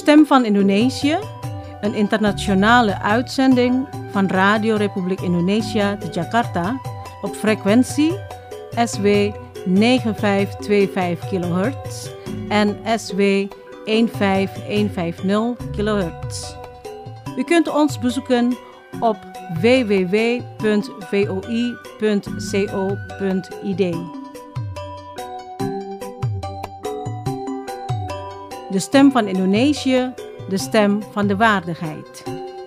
Stem van Indonesië, een internationale uitzending van Radio Republiek Indonesia te Jakarta op frequentie SW 9525 kHz en SW 15150 kHz. U kunt ons bezoeken op www.voi.co.id. De stem van Indonesië, de stem van de waardigheid.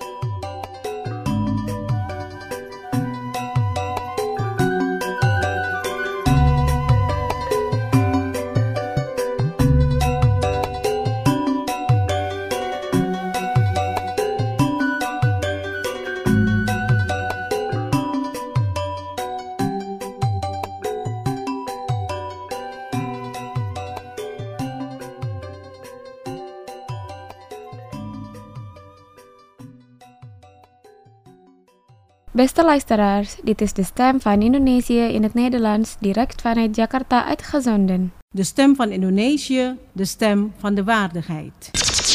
Beste luisteraars, dit is de stem van Indonesië in het Nederlands, direct vanuit Jakarta uitgezonden. De stem van Indonesië, de stem van de waardigheid.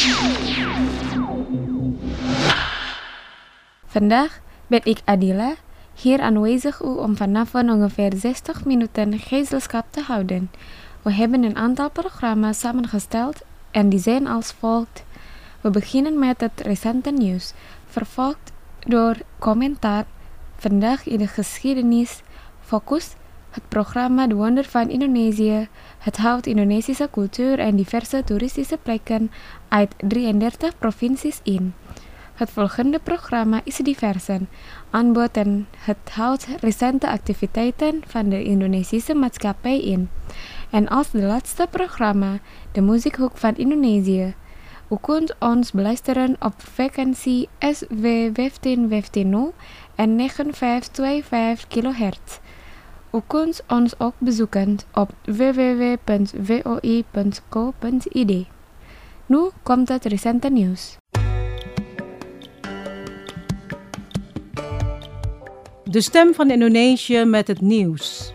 Vandaag ben ik Adila, hier aanwezig om vanavond ongeveer 60 minuten gezelschap te houden. We hebben een aantal programma's samengesteld en die zijn als volgt. We beginnen met het recente nieuws, vervolgd door commentaar, vandaag in de geschiedenis, focus, het programma De Wonder van Indonesië. Het houdt Indonesische cultuur en diverse toeristische plekken uit 33 provincies in. Het volgende programma is Diversen, aanbod en het houdt recente activiteiten van de Indonesische maatschappij in. En als de laatste programma, de Muziekhoek van Indonesië. U kunt ons beluisteren op frequentie SW 1550 en 9525 kHz. U kunt ons ook bezoeken op www.voi.co.id. Nu komt het recente nieuws. De stem van Indonesië met het nieuws.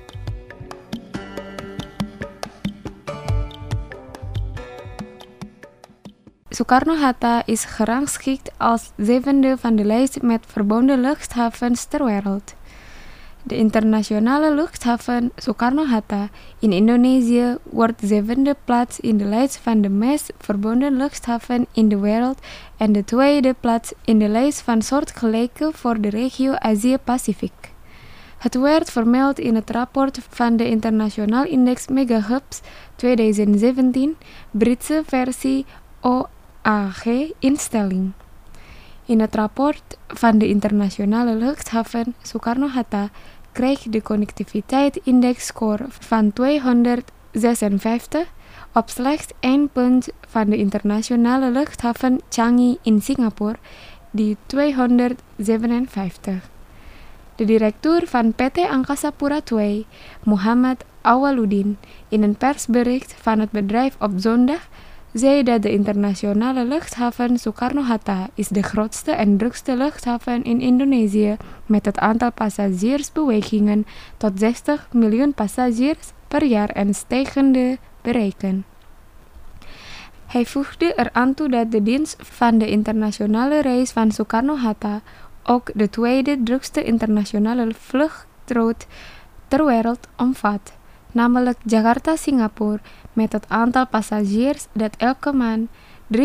Soekarno-Hatta is gerangschikt als zevende van de lijst met verbonden luchthavens ter wereld. De internationale luchthaven Soekarno-Hatta in Indonesië wordt zevende plaats in de lijst van de meest verbonden luchthaven in de wereld en de tweede plaats in de lijst van soortgelijke voor de regio Azië-Pacific. Het werd vermeld in het rapport van de International Index Megahubs 2017, Britse versie OAG-instelling. In het rapport van de internationale luchthaven Soekarno-Hatta kreeg de connectiviteit-index score van 256 op slechts 1 punt van de internationale luchthaven Changi in Singapore, die 257. De directeur van PT Angkasa Pura II, Muhammad Awaluddin, in een persbericht van het bedrijf op zondag, zei dat de internationale luchthaven Soekarno-Hatta is de grootste en drukste luchthaven in Indonesië met het aantal passagiersbewegingen tot 60 miljoen passagiers per jaar en stijgende bereiken. Hij voegde eraan toe dat de dienst van de internationale reis van Soekarno-Hatta ook de tweede drukste internationale vluchtroute ter wereld omvat, namelijk Jakarta-Singapore, met het aantal passagiers dat elke maand 322.488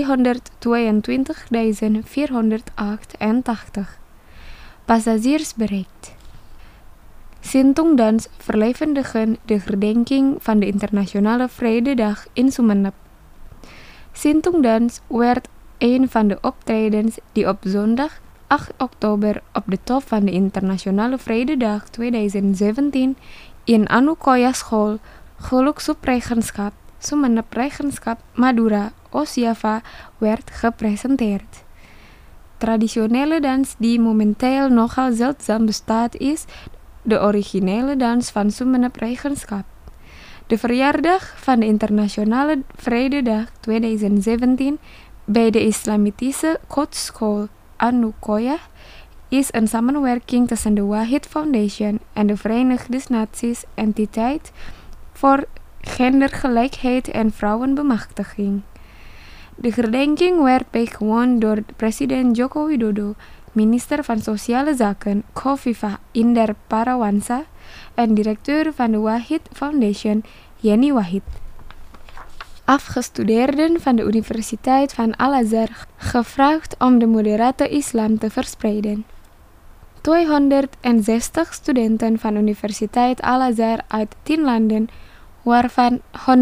passagiers bereikt. Sintongdans verlevendigen de herdenking van de Internationale Vrededag in Sumeneb. Sintongdans werd een van de optredens die op zondag 8 oktober op de top van de Internationale Vrededag 2017 in Anukoya School Geluk-Subregenschap Sumeneb Regenschap Madura, Oost-Java werd gepresenteerd. Traditionele dans die momenteel nogal zeldzaam bestaat is de originele dans van Sumeneb Regenschap. De verjaardag van de Internationale Vrededag 2017 bij de Islamitische Kotsschool Anukoya is een samenwerking tussen de Wahid Foundation en de Verenigde Naties Entiteit voor Gendergelijkheid en Vrouwenbemachtiging. De herdenking werd bijgewoond door president Joko Widodo, minister van Sociale Zaken Khofifah Indar Parawansa en directeur van de Wahid Foundation Yeni Wahid. Afgestudeerden van de Universiteit van Al-Azhar gevraagd om de moderate islam te verspreiden. 260 studenten van Universiteit Al-Azhar uit 10 landen, waarvan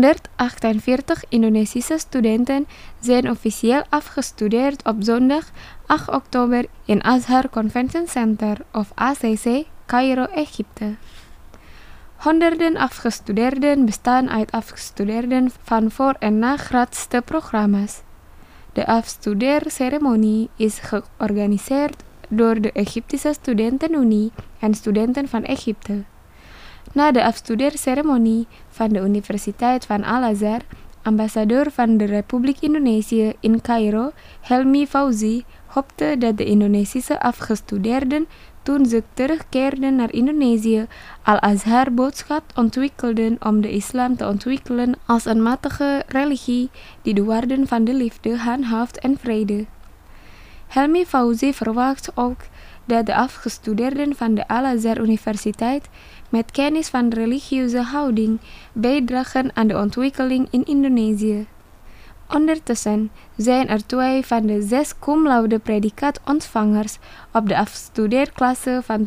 148 Indonesische studenten zijn officieel afgestudeerd op zondag 8 oktober in Azhar Convention Center of ACC, Cairo, Egypte. Honderden afgestudeerden bestaan uit afgestudeerden van voor- en nagraadse programma's. De afstudeerceremonie is georganiseerd door de Egyptische Studentenunie en studenten van Egypte. Na de afstudeerceremonie van de Universiteit van Al-Azhar, ambassadeur van de Republiek Indonesië in Cairo, Helmi Fauzi, hoopte dat de Indonesische afgestudeerden toen ze terugkeerden naar Indonesië Al-Azhar boodschap ontwikkelden om de islam te ontwikkelen als een matige religie die de waarden van de liefde handhaaft en vrede. Helmi Fauzi verwacht ook dat de afgestudeerden van de Al-Azhar Universiteit met kennis van religieuze houding bijdragen aan de ontwikkeling in Indonesië. Ondertussen zijn er 2 van de 6 cum laude predikaatontvangers op de afstudeerklasse van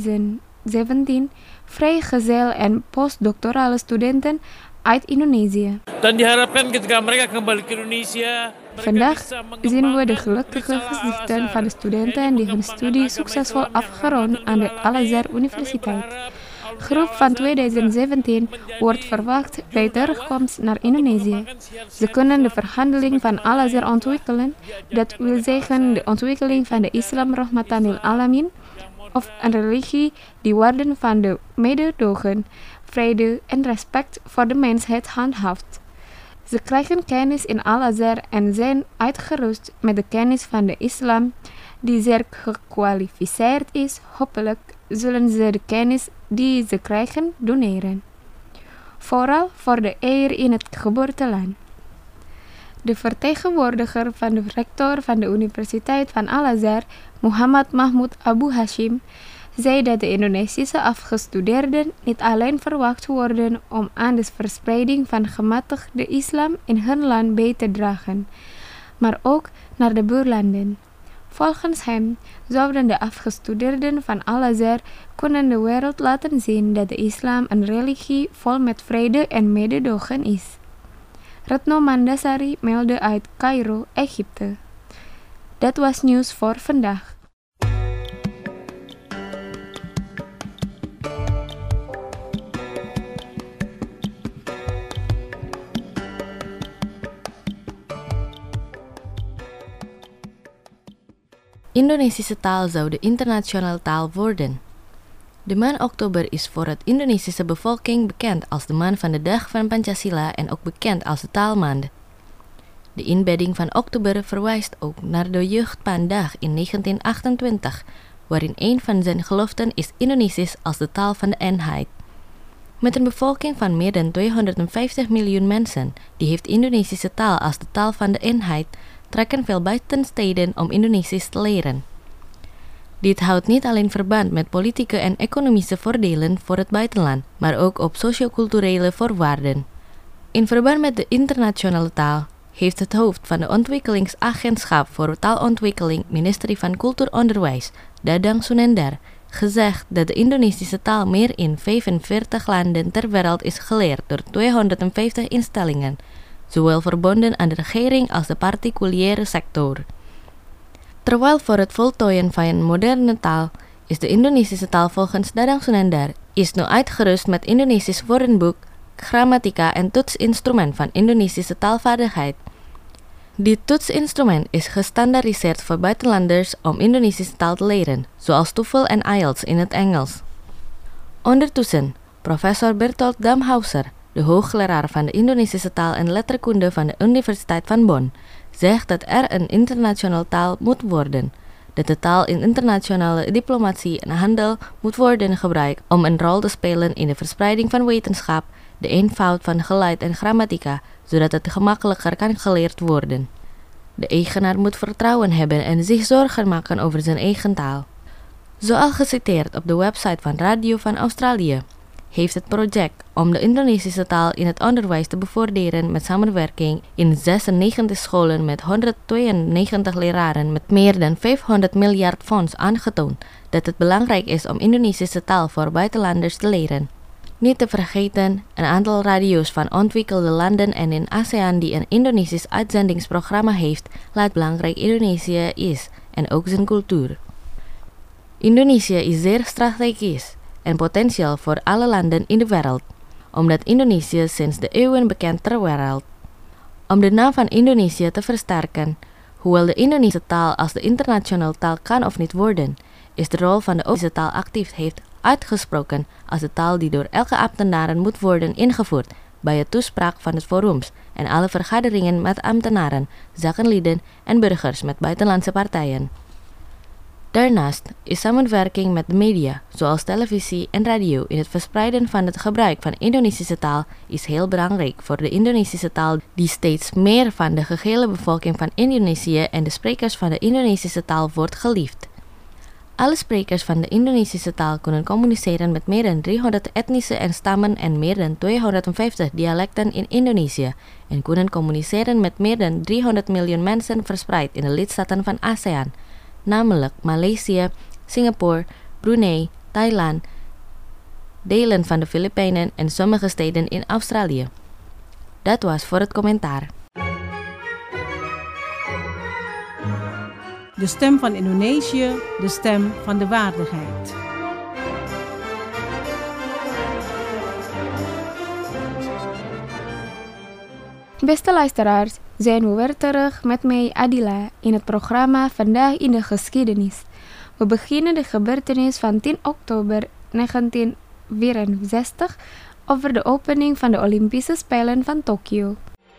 2017 vrijgezel en postdoctorale studenten uit Indonesië. Dan diharapkan ketika mereka kembali ke Indonesia. Vandaag zien we de gelukkige gezichten van de studenten die hun studie succesvol afgerond aan de Al-Azhar Universiteit. Groep van 2017 wordt verwacht bij terugkomst naar Indonesië. Ze kunnen de verhandeling van Al-Azhar ontwikkelen, dat wil zeggen de ontwikkeling van de islam rahmatan lil alamin, of een religie die waarden van de mededogen, vrede en respect voor de mensheid handhaaft. Ze krijgen kennis in Al-Azhar en zijn uitgerust met de kennis van de islam, die zeer gekwalificeerd is. Hopelijk zullen ze de kennis die ze krijgen doneren. Vooral voor de eer in het geboorteland. De vertegenwoordiger van de rector van de Universiteit van Al-Azhar, Muhammad Mahmud Abu Hashim, zei dat de Indonesische afgestudeerden niet alleen verwacht worden om aan de verspreiding van gematigde islam in hun land bij te dragen, maar ook naar de buurlanden. Volgens hem zouden de afgestudeerden van Al-Azhar kunnen de wereld laten zien dat de islam een religie vol met vrede en mededogen is. Retno Mandasari meldde uit Cairo, Egypte. Dat was nieuws voor vandaag. Indonesische taal zou de internationale taal worden. De maand oktober is voor het Indonesische bevolking bekend als de maand van de dag van Pancasila en ook bekend als de taalmaand. De inbedding van oktober verwijst ook naar de Jeugdpaandag in 1928, waarin een van zijn geloften is Indonesisch als de taal van de eenheid. Met een bevolking van meer dan 250 miljoen mensen, die heeft Indonesische taal als de taal van de eenheid, trekken veel buitensteden om Indonesisch te leren. Dit houdt niet alleen verband met politieke en economische voordelen voor het buitenland, maar ook op socioculturele voorwaarden. In verband met de internationale taal heeft het hoofd van de Ontwikkelingsagentschap voor Taalontwikkeling, Ministerie van Cultuuronderwijs, Dadang Sunendar, gezegd dat de Indonesische taal meer in 45 landen ter wereld is geleerd door 250 instellingen, zowel verbonden aan de regering als de particuliere sector. Terwijl voor het voltooien van een moderne taal is de Indonesische taal volgens Dadang Sunendar is nu uitgerust met Indonesisch woordenboek, grammatica en toetsinstrument van Indonesische taalvaardigheid. Dit toetsinstrument is gestandaardiseerd voor buitenlanders om Indonesische taal te leren, zoals TOEFL en IELTS in het Engels. Ondertussen, professor Bertolt Damhauser, de hoogleraar van de Indonesische taal en letterkunde van de Universiteit van Bonn, zegt dat er een internationale taal moet worden, dat de taal in internationale diplomatie en handel moet worden gebruikt om een rol te spelen in de verspreiding van wetenschap, de eenvoud van geluid en grammatica, zodat het gemakkelijker kan geleerd worden. De eigenaar moet vertrouwen hebben en zich zorgen maken over zijn eigen taal. Zoals geciteerd op de website van Radio van Australië, heeft het project om de Indonesische taal in het onderwijs te bevorderen met samenwerking in 96 scholen met 192 leraren met meer dan 500 miljard fonds aangetoond dat het belangrijk is om Indonesische taal voor buitenlanders te leren. Niet te vergeten, een aantal radio's van ontwikkelde landen en in ASEAN die een Indonesisch uitzendingsprogramma heeft, laat belangrijk Indonesië is en ook zijn cultuur. Indonesië is zeer strategisch en potentieel voor alle landen in de wereld, omdat Indonesië sinds de eeuwen bekend ter wereld. Om de naam van Indonesië te versterken, hoewel de Indonesische taal als de internationale taal kan of niet worden, is de rol van de Indonesische taal actief heeft uitgesproken als de taal die door elke ambtenaar moet worden ingevoerd bij het toespraak van het forums en alle vergaderingen met ambtenaren, zakenlieden en burgers met buitenlandse partijen. Daarnaast is samenwerking met de media, zoals televisie en radio, in het verspreiden van het gebruik van Indonesische taal is heel belangrijk voor de Indonesische taal die steeds meer van de gehele bevolking van Indonesië en de sprekers van de Indonesische taal wordt geliefd. Alle sprekers van de Indonesische taal kunnen communiceren met meer dan 300 etnische en stammen en meer dan 250 dialecten in Indonesië en kunnen communiceren met meer dan 300 miljoen mensen verspreid in de lidstaten van ASEAN, namelijk Maleisië, Singapore, Brunei, Thailand, delen van de Filipijnen en sommige steden in Australië. Dat was voor het commentaar. De stem van Indonesië, de stem van de waardigheid. Beste luisteraars, zijn we weer terug met mij Adila in het programma Vandaag in de Geschiedenis. We beginnen de gebeurtenis van 10 oktober 1964 over de opening van de Olympische Spelen van Tokio.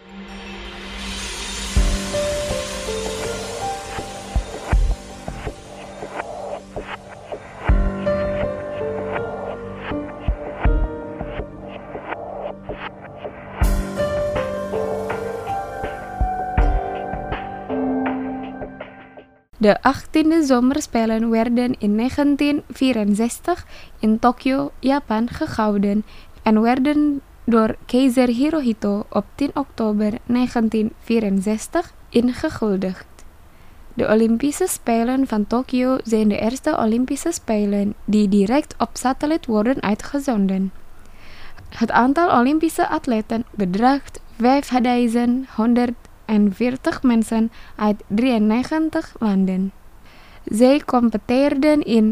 De 18e zomerspelen werden in 1964 in Tokio, Japan gehouden en werden door keizer Hirohito op 10 oktober 1964 ingehuldigd. De Olympische Spelen van Tokio zijn de eerste Olympische Spelen die direct op satelliet worden uitgezonden. Het aantal Olympische atleten bedraagt 5.140 mensen uit 93 landen. Zij competeerden in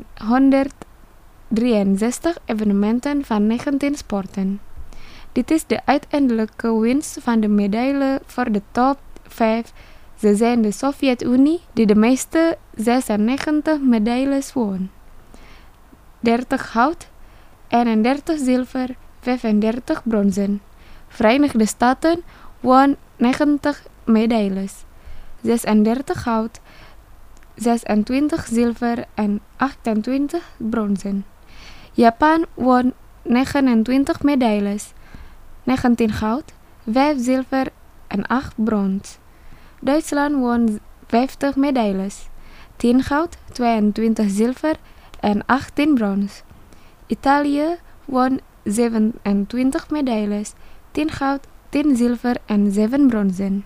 163 evenementen van 19 sporten. Dit is de uiteindelijke winst van de medaille voor de top 5. Ze zijn de Sovjet-Unie die de meeste 96 medailles won. 30 goud, 31 zilver, 35 bronzen. Verenigde Staten won 90 medailles, 36 goud, 26 zilver en 28 bronzen. Japan won 29 medailles, 19 goud, 5 zilver en 8 brons. Duitsland won 50 medailles, 10 goud, 22 zilver en 18 brons. Italië won 27 medailles, 10 goud, 10 zilver en 7 bronzen.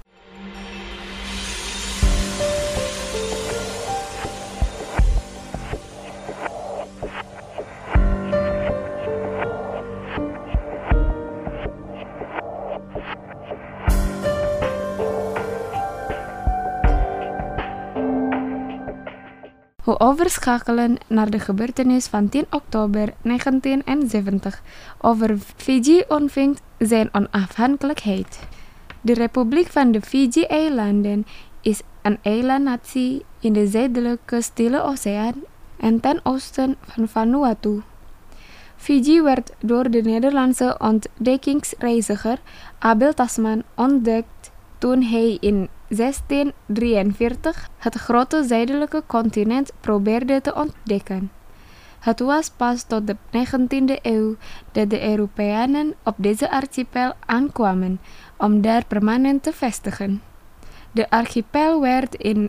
We overschakelen naar de gebeurtenis van 10 oktober 1970 over Fiji ontving zijn onafhankelijkheid. De Republiek van de Fiji-eilanden is een eilandnatie in de zuidelijke Stille Oceaan en ten oosten van Vanuatu. Fiji werd door de Nederlandse ontdekkingsreiziger Abel Tasman ontdekt toen hij in 1643 het grote zuidelijke continent probeerde te ontdekken. Het was pas tot de 19e eeuw dat de Europeanen op deze archipel aankwamen om daar permanent te vestigen. De archipel werd in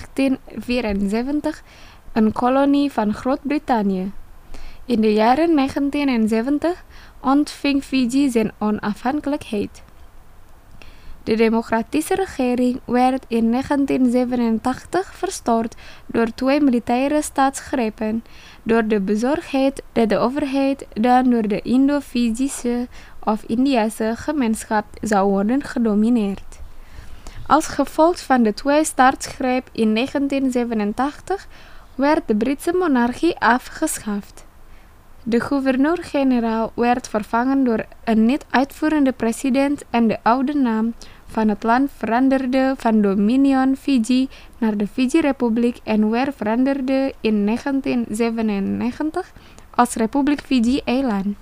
1874 een kolonie van Groot-Brittannië. In de jaren 1970 ontving Fiji zijn onafhankelijkheid. De democratische regering werd in 1987 verstoord door 2 militaire staatsgrepen, door de bezorgdheid dat de overheid dan door de Indo-Fijische of Indiase gemeenschap zou worden gedomineerd. Als gevolg van de 2 staatsgrepen in 1987 werd de Britse monarchie afgeschaft. De gouverneur-generaal werd vervangen door een niet-uitvoerende president en de oude naam van het land veranderde van Dominion Fiji naar de Fiji-republiek en werd veranderde in 1997 als Republiek Fiji-eiland.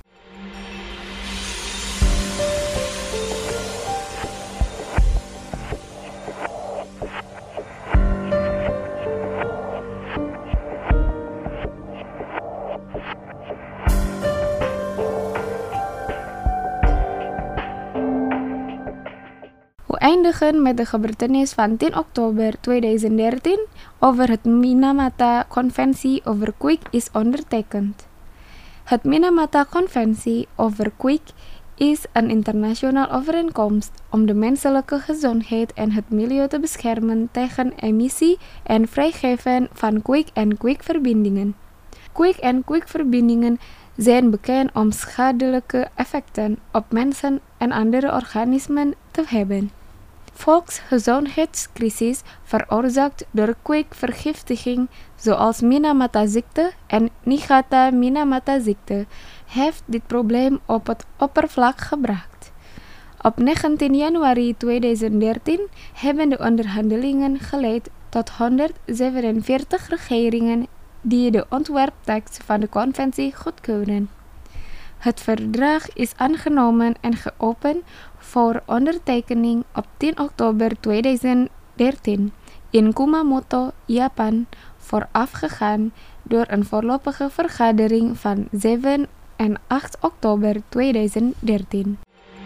We eindigen met de gebeurtenis van 10 oktober 2013 over het Minamata-conventie over kwik is ondertekend. Het Minamata-conventie over kwik is een internationale overeenkomst om de menselijke gezondheid en het milieu te beschermen tegen emissie en vrijgeven van kwik en kwikverbindingen. Kwik en kwikverbindingen zijn bekend om schadelijke effecten op mensen en andere organismen te hebben. Volksgezondheidscrisis veroorzaakt door kwikvergiftiging zoals Minamata-ziekte en Nigata-Minamata-ziekte heeft dit probleem op het oppervlak gebracht. Op 19 januari 2013 hebben de onderhandelingen geleid tot 147 regeringen die de ontwerptekst van de conventie goedkeuren. Het verdrag is aangenomen en geopend voor ondertekening op 10 oktober 2013 in Kumamoto, Japan, voorafgegaan door een voorlopige vergadering van 7 en 8 oktober 2013.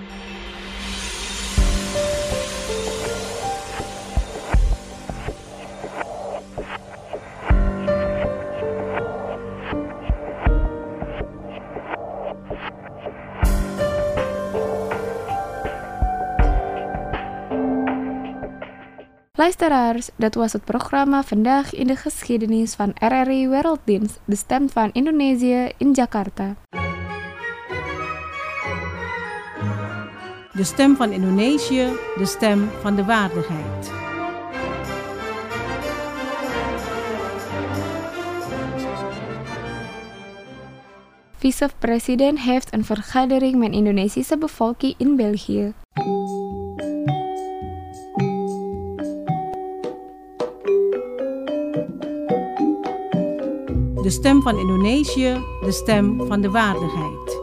Luisteraars, dat was het programma Vandaag in de Geschiedenis van RRI Werelddienst, de stem van Indonesië in Jakarta. De stem van Indonesië, de stem van de waardigheid. Vice-president heeft een vergadering met de Indonesische bevolking in België. De stem van Indonesië, de stem van de waardigheid.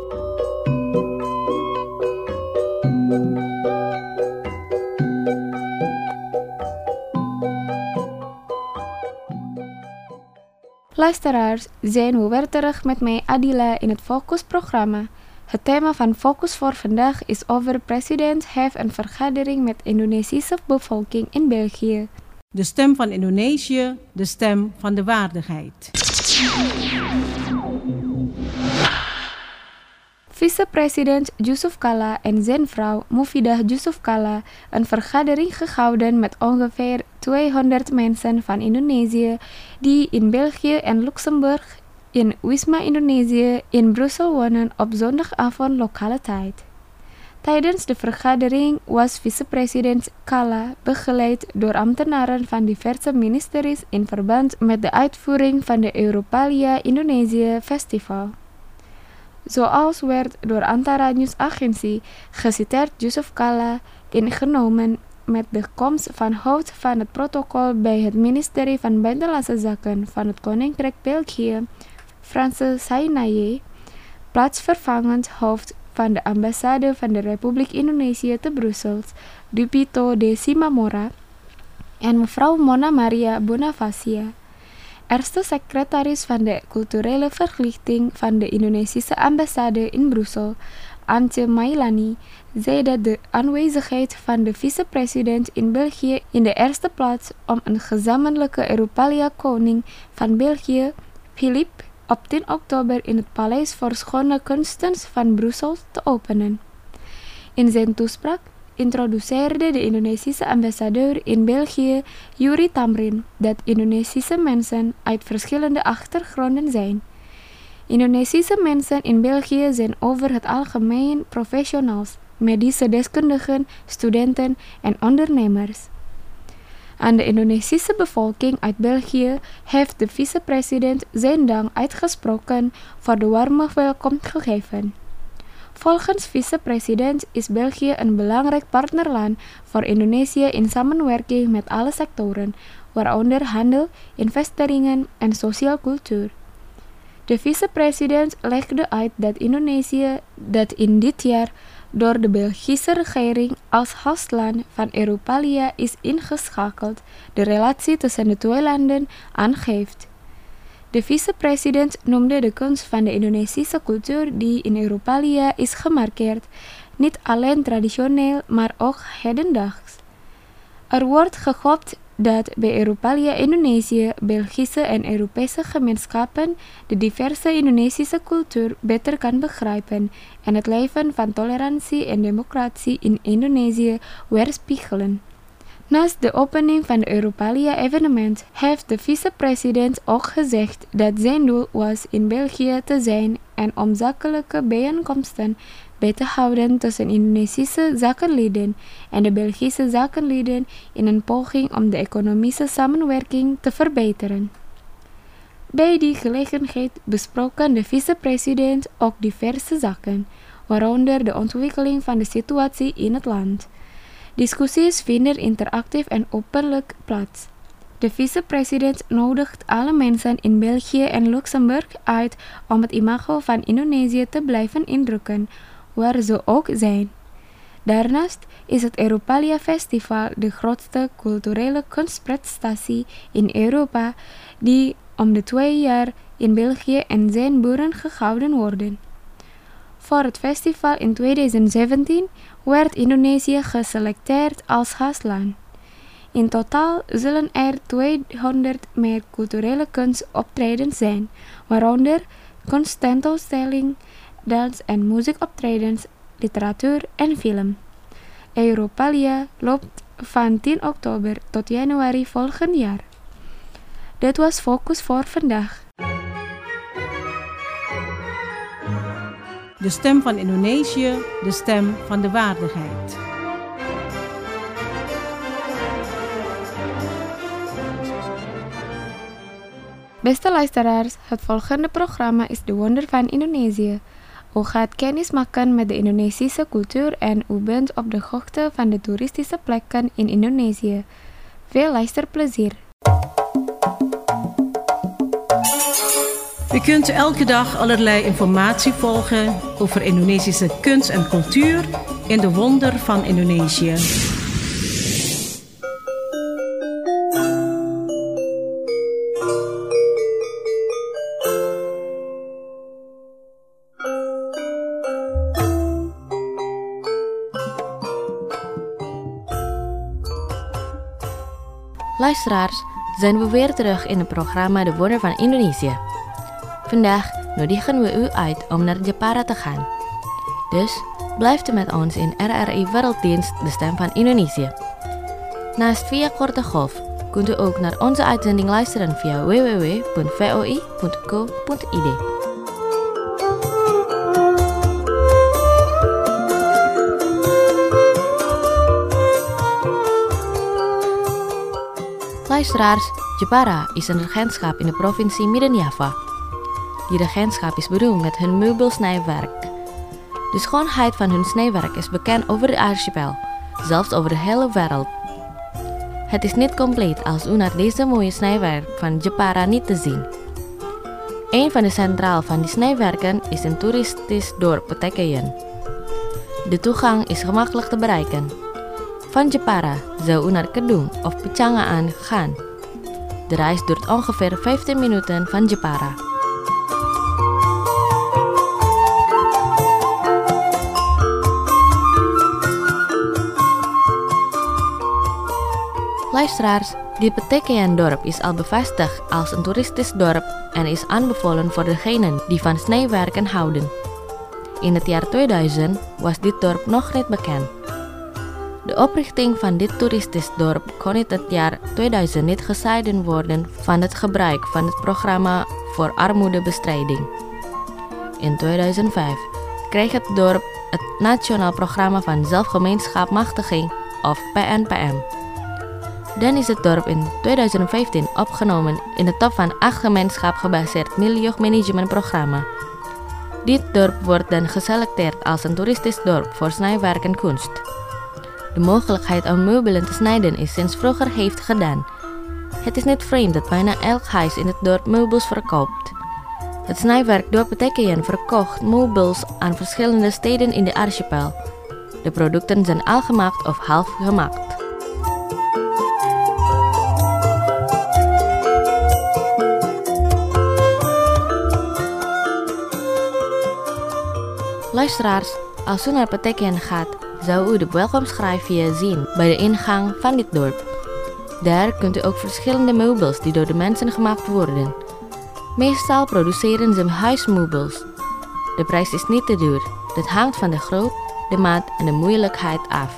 Luisteraars, zijn we weer terug met mij Adila in het Focus-programma. Het thema van Focus voor vandaag is over president heeft een vergadering met de Indonesische bevolking in België. De stem van Indonesië, de stem van de waardigheid. Vice-president Yusuf Kala en zijn vrouw Mufidah Yusuf Kala een vergadering gehouden met ongeveer 200 mensen van Indonesië die in België en Luxemburg in Wisma Indonesië in Brussel wonen op zondagavond lokale tijd. Tijdens de vergadering was vice-president Kala begeleid door ambtenaren van diverse ministeries in verband met de uitvoering van de Europalia Indonesië Festival. Zoals werd door Antara Nieuwsagentie geciteerd Yusuf Kala ingenomen met de komst van hoofd van het protocol bij het ministerie van Buitenlandse Zaken van het Koninkrijk België, Franse Sainaye, plaatsvervangend hoofd van de ambassade van de Republiek Indonesië te Brussel, Dupito de Simamora, en mevrouw Mona Maria Bonavacia, eerste secretaris van de culturele verlichting van de Indonesische ambassade in Brussel, Antje Mailani zei dat de aanwezigheid van de vicepresident in België in de eerste plaats om een gezamenlijke Europalia-koning van België, Philippe, op 10 oktober in het Paleis voor Schone Kunsten van Brussel te openen. In zijn toespraak introduceerde de Indonesische ambassadeur in België, Yuri Tamrin, dat Indonesische mensen uit verschillende achtergronden zijn. Indonesische mensen in België zijn over het algemeen professionals, medische deskundigen, studenten en ondernemers. Aan de Indonesische bevolking uit België heeft de vicepresident zijn dank uitgesproken voor de warme welkom gegeven. Volgens vicepresident is België een belangrijk partnerland voor Indonesië in samenwerking met alle sectoren, waaronder handel, investeringen en sociaal cultuur. De vicepresident legde uit dat Indonesië, dat in dit jaar door de Belgische regering als hostland van Europalia is ingeschakeld, de relatie tussen de twee landen aangeeft. De vicepresident noemde de kunst van de Indonesische cultuur die in Europalia is gemarkeerd, niet alleen traditioneel, maar ook hedendaags. Er wordt gehoopt dat bij Europalia Indonesië, Belgische en Europese gemeenschappen de diverse Indonesische cultuur beter kan begrijpen en het leven van tolerantie en democratie in Indonesië weerspiegelen. Naast de opening van de Europalia-evenement heeft de vicepresident ook gezegd dat zijn doel was in België te zijn en om zakelijke bijeenkomsten bij te houden tussen Indonesische zakenlieden en de Belgische zakenlieden in een poging om de economische samenwerking te verbeteren. Bij die gelegenheid besproken de vicepresident ook diverse zaken, waaronder de ontwikkeling van de situatie in het land. Discussies vinden interactief en openlijk plaats. De vicepresident nodigt alle mensen in België en Luxemburg uit om het imago van Indonesië te blijven indrukken, waar ze ook zijn. Daarnaast is het Europalia Festival de grootste culturele kunstprestatie in Europa die om de 2 jaar in België en zijn buren gehouden worden. Voor het festival in 2017 werd Indonesië geselecteerd als gastland. In totaal zullen er 200 meer culturele kunstoptredens zijn, waaronder kunsttentoonstelling, dans- en muziekoptredens, literatuur en film. Europalia loopt van 10 oktober tot januari volgend jaar. Dit was Focus voor vandaag. De stem van Indonesië, de stem van de waardigheid. Beste luisteraars, het volgende programma is De Wonder van Indonesië. U gaat kennis maken met de Indonesische cultuur en u bent op de hoogte van de toeristische plekken in Indonesië. Veel luisterplezier! U kunt elke dag allerlei informatie volgen over Indonesische kunst en cultuur in De Wonder van Indonesië. Luisteraars, zijn we weer terug in het programma De Wonder van Indonesië. Vandaag nodigen we u uit om naar Jepara te gaan. Dus blijft u met ons in RRI Werelddienst De Stem van Indonesië. Naast via korte golf kunt u ook naar onze uitzending luisteren via www.voi.co.id. Luisteraars, Jepara is een regentschap in de provincie Midden-Java. Die regentschap is beroemd met hun meubelsnijwerk. De schoonheid van hun snijwerk is bekend over de archipel, zelfs over de hele wereld. Het is niet compleet als u naar deze mooie snijwerk van Jepara niet te zien. Een van de centraal van die snijwerken is een toeristisch dorp Petekkeyen. De toegang is gemakkelijk te bereiken. Van Jepara zou u naar Kedung of Pechangaan gaan. De reis duurt ongeveer 15 minuten van Jepara. Luisteraars, dit Petekean-dorp is al bevestigd als een toeristisch dorp en is aanbevolen voor degenen die van snijwerken houden. In het jaar 2000 was dit dorp nog niet bekend. De oprichting van dit toeristisch dorp kon in het jaar 2000 niet gescheiden worden van het gebruik van het programma voor armoedebestrijding. In 2005 kreeg het dorp het Nationaal Programma van Zelfgemeenschapmachtiging of PNPM. Dan is het dorp in 2015 opgenomen in de top van 8 gemeenschap-gebaseerd milieumanagementprogramma. Dit dorp wordt dan geselecteerd als een toeristisch dorp voor snijwerkenkunst. De mogelijkheid om meubelen te snijden is sinds vroeger heeft gedaan. Het is niet vreemd dat bijna elk huis in het dorp meubels verkoopt. Het snijwerkdorp Petekean verkocht meubels aan verschillende steden in de archipel. De producten zijn al gemaakt of half gemaakt. Luisteraars, als u naar Petekean gaat, zou u de welkomstschrijfje zien bij de ingang van dit dorp. Daar kunt u ook verschillende meubels die door de mensen gemaakt worden. Meestal produceren ze huismeubels. De prijs is niet te duur. Dit hangt van de grootte, de maat en de moeilijkheid af.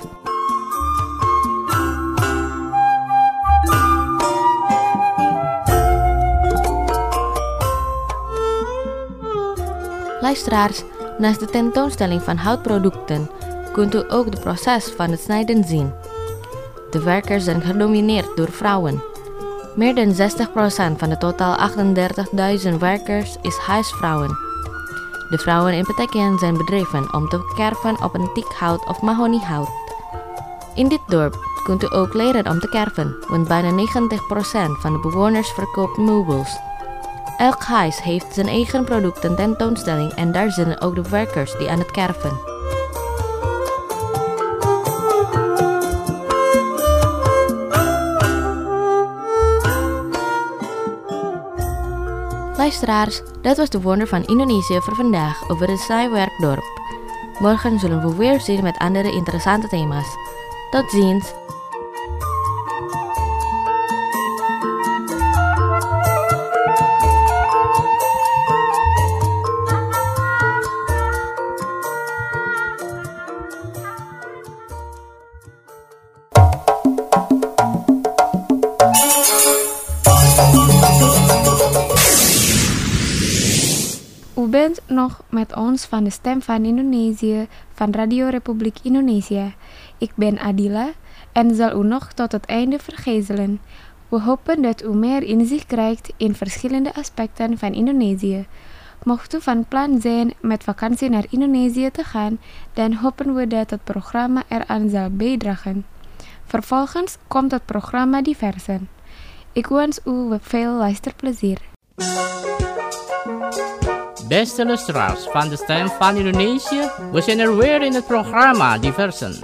Luisteraars, naast de tentoonstelling van houtproducten kunt u ook het proces van het snijden zien. De werkers zijn gedomineerd door vrouwen. Meer dan 60% van de totaal 38.000 werkers is huisvrouwen. De vrouwen in Petekean zijn bedreven om te kerven op een teakhout of mahoniehout. In dit dorp kunt u ook leren om te kerven, want bijna 90% van de bewoners verkoopt meubels. Elk huis heeft zijn eigen producten tentoonstelling en daar zijn ook de werkers die aan het kerven. Luisteraars, dat was de wonder van Indonesië voor vandaag over het snijwerkdorp. Morgen zullen we weer zien met andere interessante thema's. Tot ziens! U bent nog met ons van de Stem van Indonesië van Radio Republiek Indonesia. Ik ben Adila en zal u nog tot het einde vergezelen. We hopen dat u meer inzicht krijgt in verschillende aspecten van Indonesië. Mocht u van plan zijn met vakantie naar Indonesië te gaan, dan hopen we dat het programma eraan zal bijdragen. Vervolgens komt het programma Diversen. Ik wens u veel luisterplezier. Beste luisteraars van de Stem van Indonesië, we zijn er weer in het programma Diversen.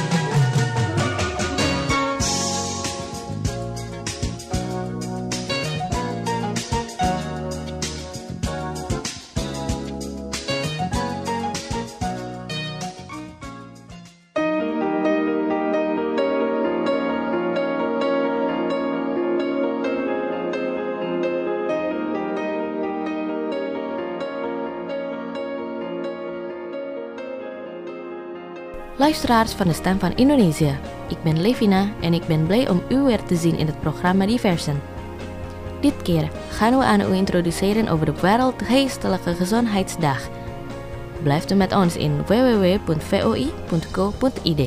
Luisteraars van de Stem van Indonesië, ik ben Levina en ik ben blij om u weer te zien in het programma Diversen. Dit keer gaan we aan u introduceren over de Wereldgeestelijke Gezondheidsdag. Blijft u met ons in www.voi.co.id.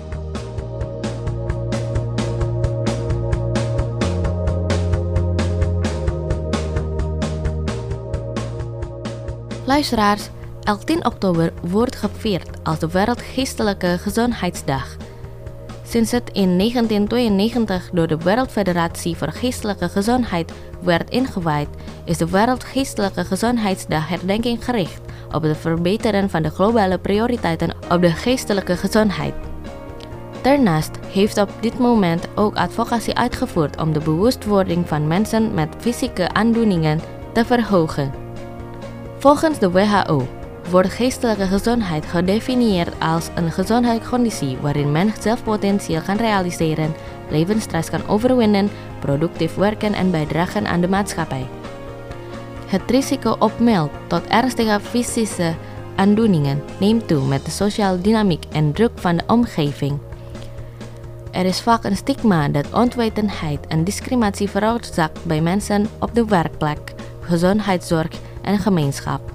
Luisteraars, elk 10 oktober wordt gevierd als de Wereldgeestelijke Gezondheidsdag. Sinds het in 1992 door de Wereldfederatie voor Geestelijke Gezondheid werd ingewijd, is de Wereldgeestelijke Gezondheidsdag herdenking gericht op het verbeteren van de globale prioriteiten op de geestelijke gezondheid. Daarnaast heeft op dit moment ook advocatie uitgevoerd om de bewustwording van mensen met fysieke aandoeningen te verhogen. Volgens de WHO wordt geestelijke gezondheid gedefinieerd als een gezondheidsconditie waarin men zelfpotentieel kan realiseren levensstress kan overwinnen, productief werken en bijdragen aan de maatschappij. Het risico op mild tot ernstige fysische aandoeningen neemt toe met de sociale dynamiek en druk van de omgeving. Er is vaak een stigma dat onwetendheid en discriminatie veroorzaakt bij mensen op de werkplek, gezondheidszorg en gemeenschap.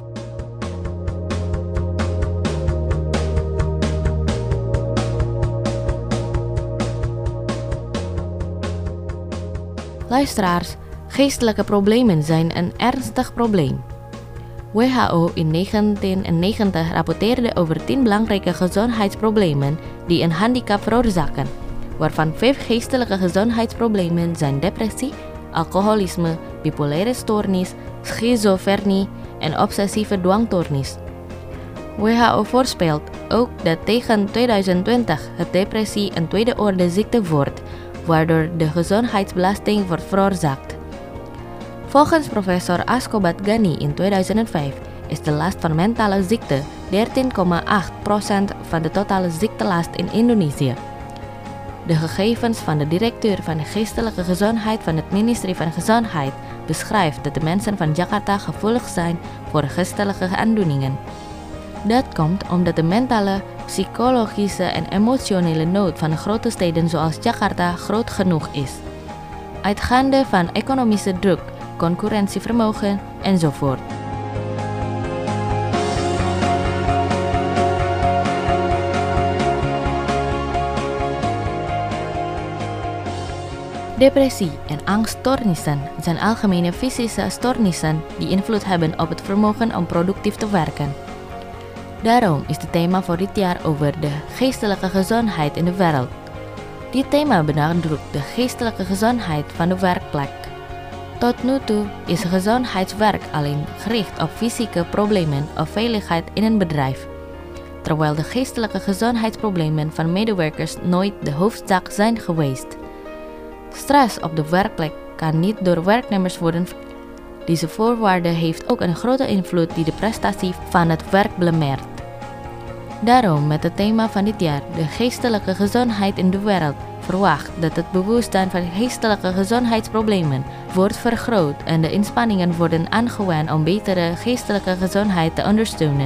Luisteraars, geestelijke problemen zijn een ernstig probleem. WHO in 1990 rapporteerde over 10 belangrijke gezondheidsproblemen die een handicap veroorzaken, waarvan 5 geestelijke gezondheidsproblemen zijn depressie, alcoholisme, bipolaire stoornis, schizofrenie en obsessieve dwangstoornis. WHO voorspelt ook dat tegen 2020 het depressie een tweede orde ziekte wordt, waardoor de gezondheidsbelasting wordt veroorzaakt. Volgens professor Ascobat Ghani in 2005 is de last van mentale ziekte 13,8% van de totale ziektelast in Indonesië. De gegevens van de directeur van de geestelijke gezondheid van het ministerie van Gezondheid beschrijft dat de mensen van Jakarta gevoelig zijn voor geestelijke aandoeningen. Dat komt omdat de mentale, psychologische en emotionele nood van de grote steden zoals Jakarta groot genoeg is, uitgaande van economische druk, concurrentievermogen enzovoort. Depressie en angststoornissen zijn algemene fysische stoornissen die invloed hebben op het vermogen om productief te werken. Daarom is het thema voor dit jaar over de geestelijke gezondheid in de wereld. Dit thema benadrukt de geestelijke gezondheid van de werkplek. Tot nu toe is gezondheidswerk alleen gericht op fysieke problemen of veiligheid in een bedrijf, terwijl de geestelijke gezondheidsproblemen van medewerkers nooit de hoofdzaak zijn geweest. Stress op de werkplek kan niet door werknemers worden. Deze voorwaarde heeft ook een grote invloed die de prestatie van het werk belemmert. Daarom met het thema van dit jaar, de geestelijke gezondheid in de wereld, verwacht dat het bewustzijn van geestelijke gezondheidsproblemen wordt vergroot en de inspanningen worden aangewend om betere geestelijke gezondheid te ondersteunen.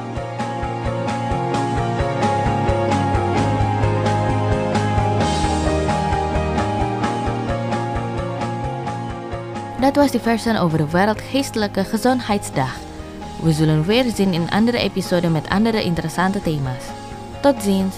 Dat was de versie over de Wereldgeestelijke Gezondheidsdag. We zullen weer zien in een andere episode met andere interessante thema's. Tot ziens!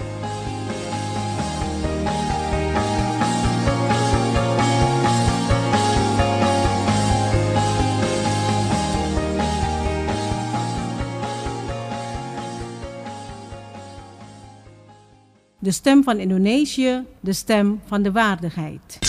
De stem van Indonesië, de stem van de waardigheid.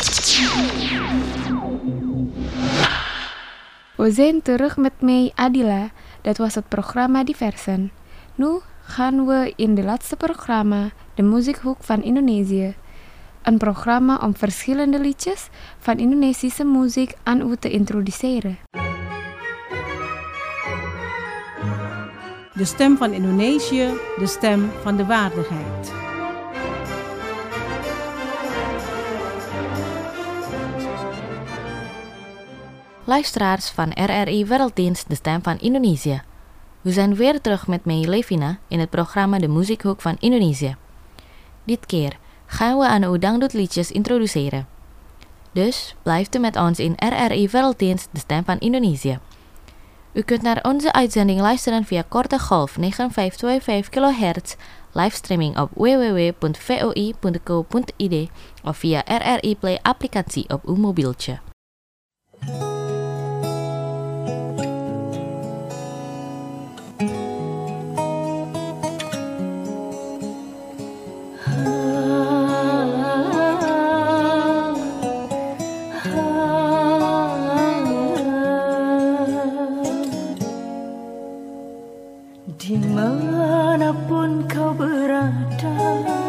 We zijn terug met mij, Adila. Dat was het programma Diversen. Nu gaan we in de laatste programma, de Muziekhoek van Indonesië. Een programma om verschillende liedjes van Indonesische muziek aan u te introduceren. De stem van Indonesië, de stem van de waardigheid. Luisteraars van RRI Werelddienst, de stem van Indonesië. We zijn weer terug met mij, Levina, in het programma De Muziekhoek van Indonesië. Dit keer gaan we aan uw dangdutliedjes introduceren. Dus blijft u met ons in RRI Werelddienst, de stem van Indonesië. U kunt naar onze uitzending luisteren via korte golf 9525 kHz, livestreaming op www.voi.co.id of via RRI Play applicatie op uw mobieltje. Dimanapun kau berada,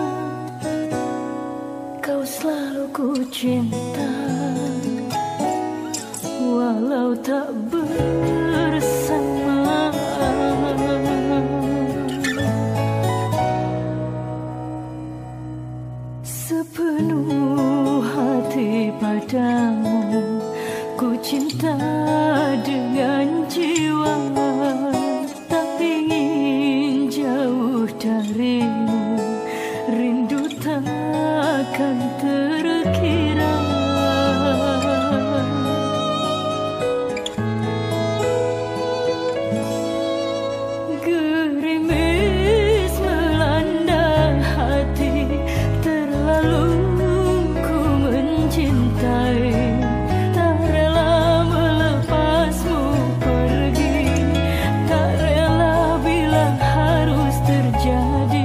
kau selalu ku cinta, walau tak bersama. Sepenuh cinta dengan jiwa, tak ingin jauh darimu, rindu takkan terkira. Gerimis melanda hati, terlalu ku mencintai, tak rela melepasmu pergi, tak rela bila harus terjadi.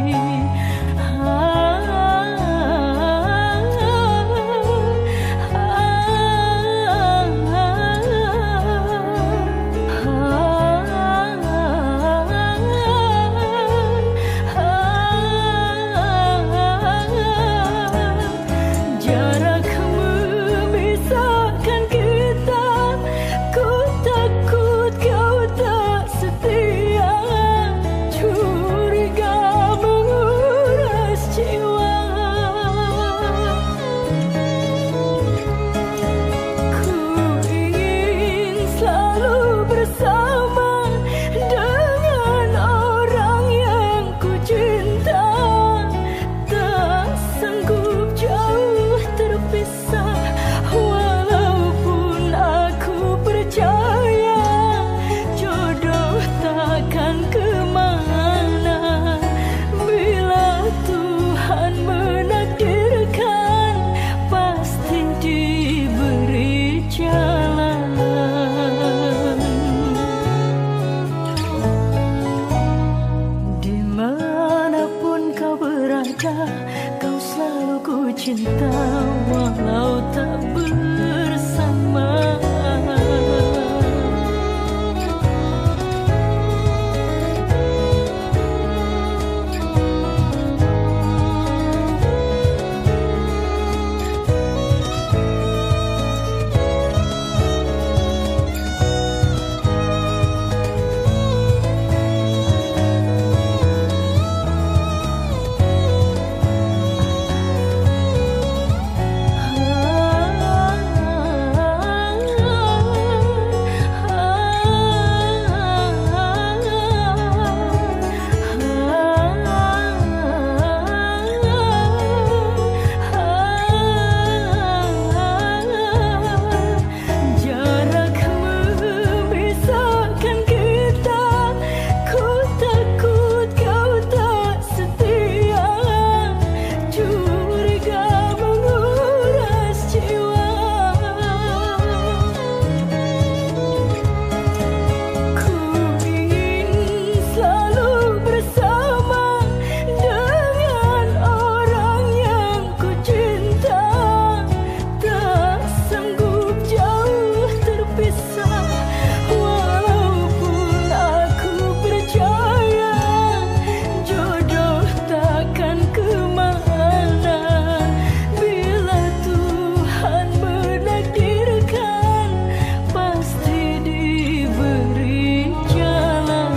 Jarak memisahkan kita, ku takut kau tak setia, curiga menguras jiwa. Ku ingin selalu bersama dengan orang yang ku cinta, tak sanggup jauh terpisah, walaupun aku percaya jodoh takkan kemana, bila Tuhan menakdirkan pasti diberi jalan. Dimanapun kau berada, kau selalu ku cinta, walau tak bersama. Jarak memisahkan kita, ku takut kau tak setia, curiga menguras jiwa. Ku ingin selalu bersama dengan orang yang ku cinta, tak sanggup jauh terpisah, walaupun aku percaya jodoh takkan kemana, bila Tuhan menakdirkan pasti diberi jalan.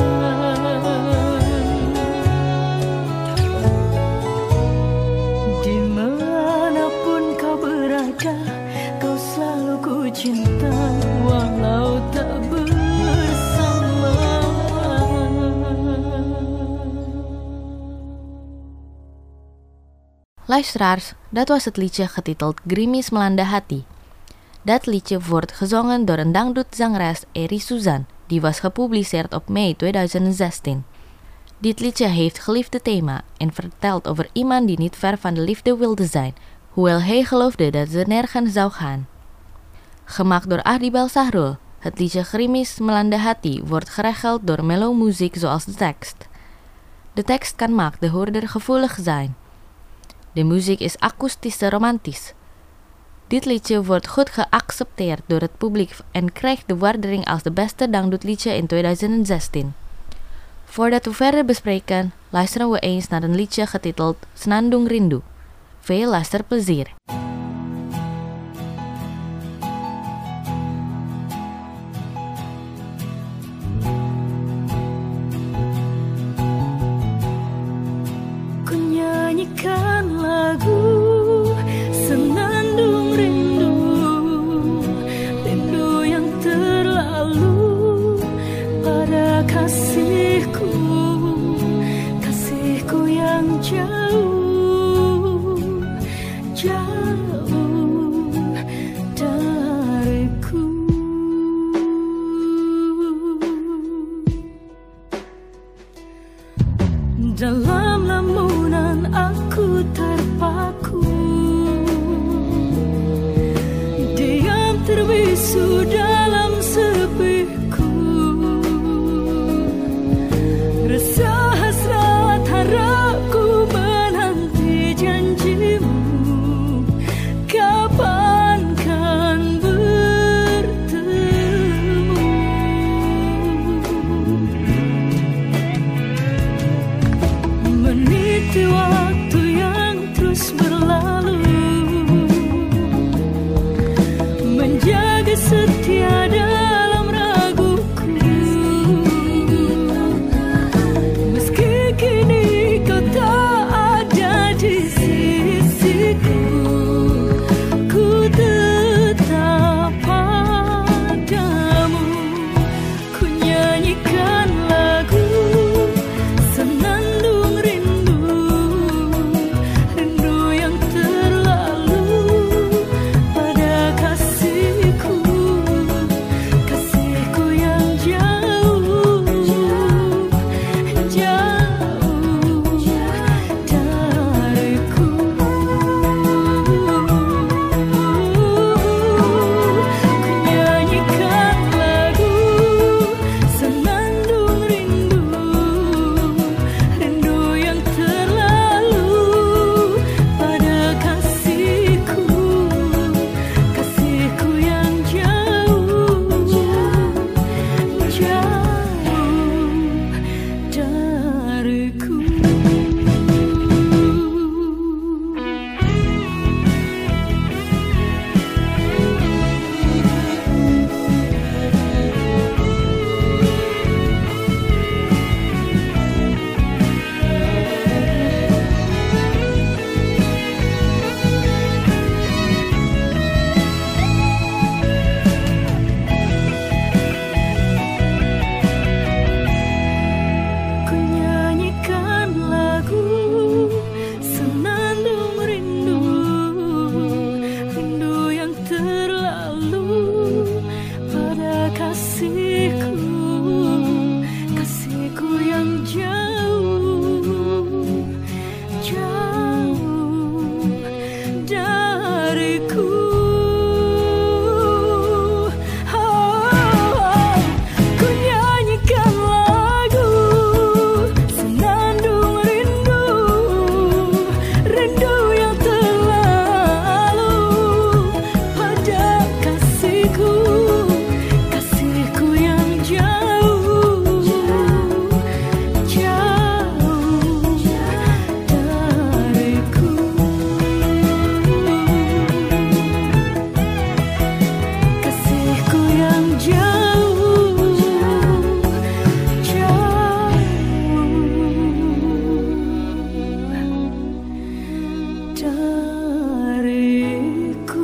Dimanapun kau berada, kau selalu ku cinta, walau tak bersama. Luisteraars, dat was het liedje getiteld Gerimis Melanda Hati. Dat liedje wordt gezongen door een dangdootzangeres Eri Suzan, die was gepubliceerd op mei 2016. Dit liedje heeft geliefde thema en vertelt over iemand die niet ver van de liefde wilde zijn, hoewel hij geloofde dat ze nergens zou gaan. Gemaakt door Adibel Sahrul, het liedje Gerimis Melanda Hati wordt geregeld door mellow muziek zoals de tekst. De tekst kan maken de hoorder gevoelig zijn. De muziek is akoestisch romantisch. Dit liedje wordt goed geaccepteerd door het publiek en krijgt de waardering als de beste dangdutliedje in 2016. Voordat we verder bespreken, luisteren we eens naar een liedje getiteld Senandung Rindu. Veel luisterplezier! Ku nyanyikan lagu senandung rindu, rindu yang pada kasihku, kasihku yang jauh, jauh dariku. Dalam lamunan aku terpaku, diam terbisu dalam sepiku, rasa hasrat harapku menanti janjimu, kapan kan bertemu. Meniti waktu yang terus berlalu, menjaga setia dalam raguku, meski kini kau tak ada di sisiku, ku tetap padamu. Ku nyanyikan lagu senandung rindu, rindu yang terlalu pada kasihku, kasihku yang jauh, jauh dariku. Ku nyanyikan lagu senandung rindu, rindu yang terlalu pada kasihku, kasihku yang jauh, jauh dariku. Ku nyanyikan lagu senandung rindu, rindu yang terlalu pada kasihku, kasihku yang jauh, jauh dariku. Ku nyanyikan lagu senandung rindu, rindu yang terlalu pada kasihku, kasihku yang jauh, jauh dariku. Kasihku yang jauh, jauh dariku.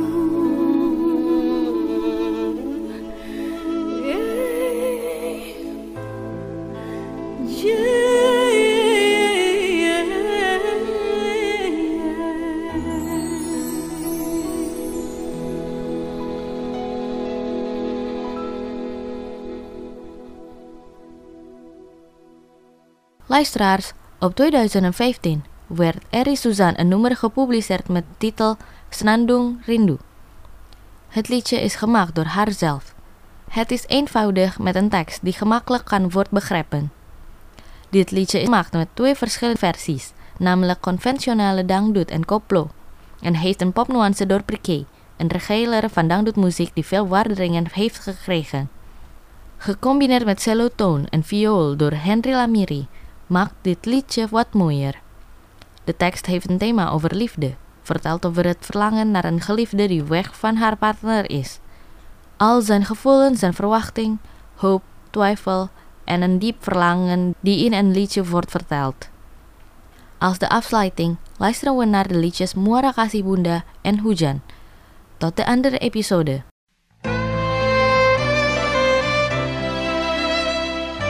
Luisteraars, op 2015 werd Eri Suzan een nummer gepubliceerd met de titel Senandung Rindu. Het liedje is gemaakt door haarzelf. Het is eenvoudig met een tekst die gemakkelijk kan worden begrepen. Dit liedje is gemaakt met 2 verschillende versies, namelijk conventionele dangdut en koplo, en heeft een popnuance door Priké, een regeler van dangdutmuziek die veel waarderingen heeft gekregen. Gecombineerd met cellotoon en viool door Henry Lamiri maakt dit liedje wat mooier. De tekst heeft een thema over liefde, vertelt over het verlangen naar een geliefde die weg van haar partner is. Al zijn gevoelens en verwachting, hoop, twijfel en een diep verlangen die in een liedje wordt verteld. Als de afsluiting luisteren we naar de liedjes Muara Kasih Bunda en Hujan. Tot de andere episode.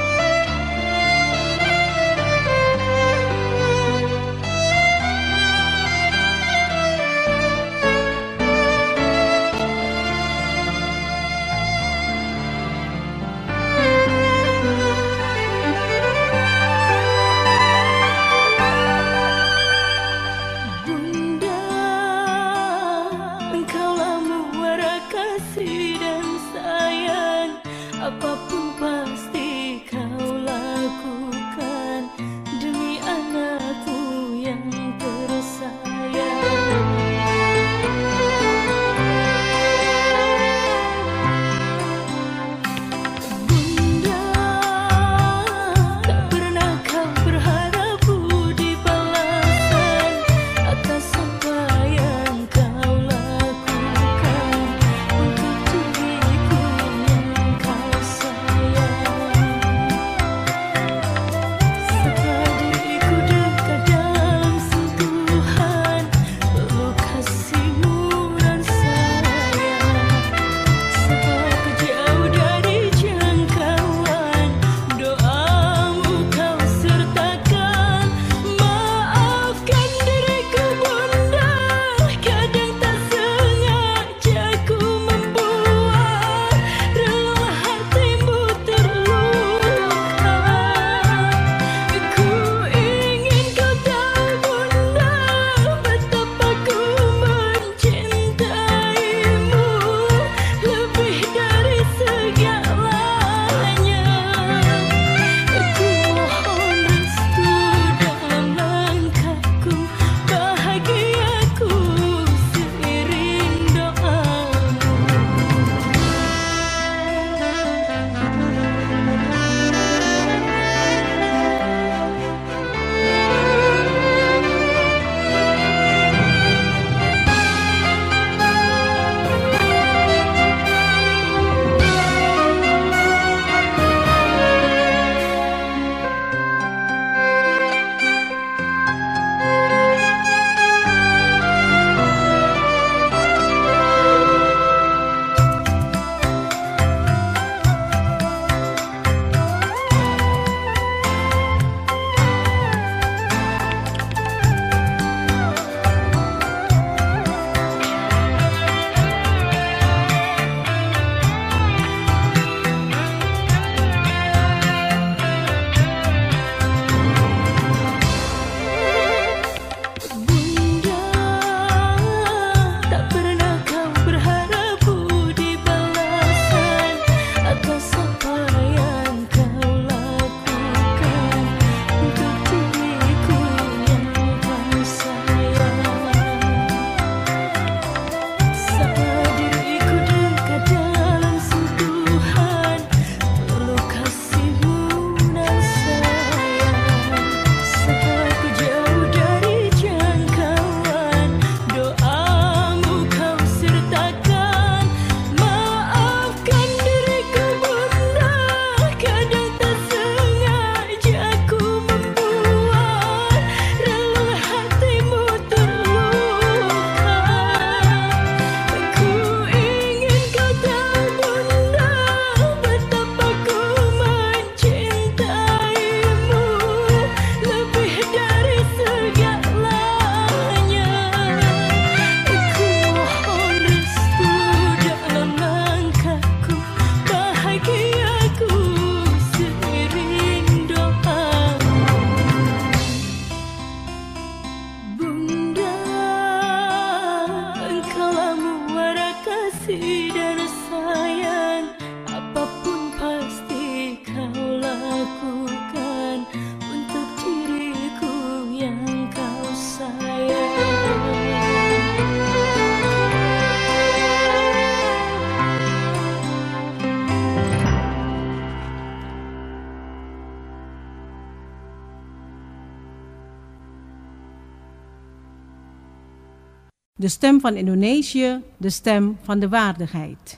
De stem van Indonesië, de stem van de waardigheid.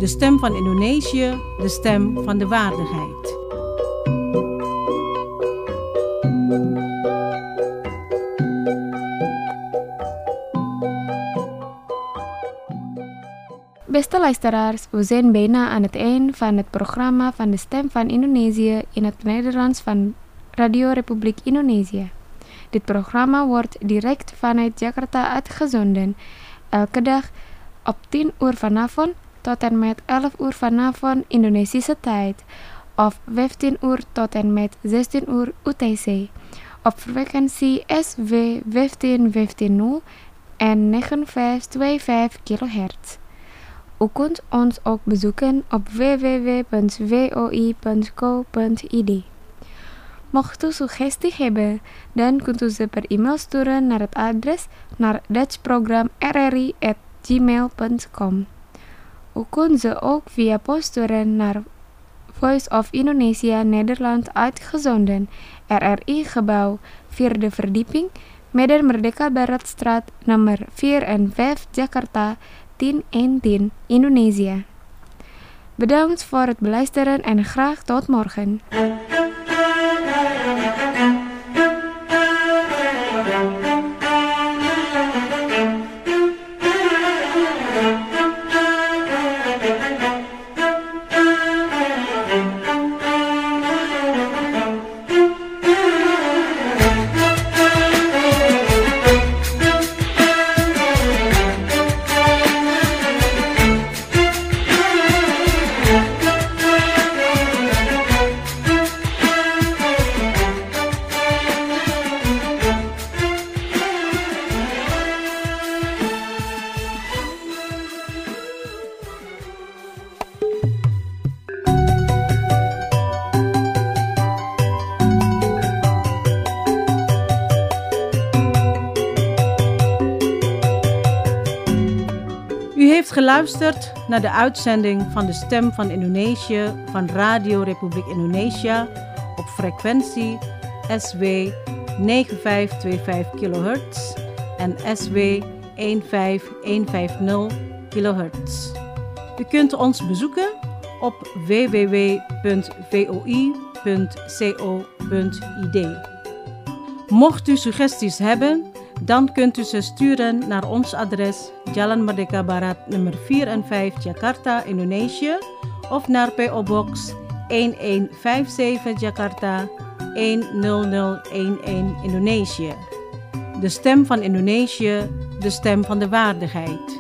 stem van Indonesië, de stem van de waardigheid. Beste luisteraars, we zijn bijna aan het eind van het programma van de Stem van Indonesië in het Nederlands van Radio Republiek Indonesië. Dit programma wordt direct vanuit Jakarta uitgezonden, elke dag op 10 uur vanavond tot en met 11 uur vanavond Indonesische tijd, of 15 uur tot en met 16 uur UTC, op frequentie SW 15150 en 9525 kHz. U kunt ons ook bezoeken op www.voi.co.id. Mocht u suggestie hebben, dan kunt u ze per e-mail sturen naar het adres naar dutchprogram@rri@gmail.com. U kunt ze ook via post sturen naar Voice of Indonesia Nederland uitgezonden, RRI Gebouw, 4e verdieping, Medan Merdeka Baratstraat, nummer 4 en 5, Jakarta, 1010, Indonesië. Bedankt voor het beluisteren en graag tot morgen. U heeft geluisterd naar de uitzending van de Stem van Indonesië van Radio Republiek Indonesia op frequentie SW 9525 kHz en SW 15150 kHz. U kunt ons bezoeken op www.voi.co.id. Mocht u suggesties hebben, dan kunt u ze sturen naar ons adres Jalan Merdeka Barat nummer 4 en 5 Jakarta, Indonesië of naar PO Box 1157 Jakarta 10011 Indonesië. De stem van Indonesië, de stem van de waardigheid.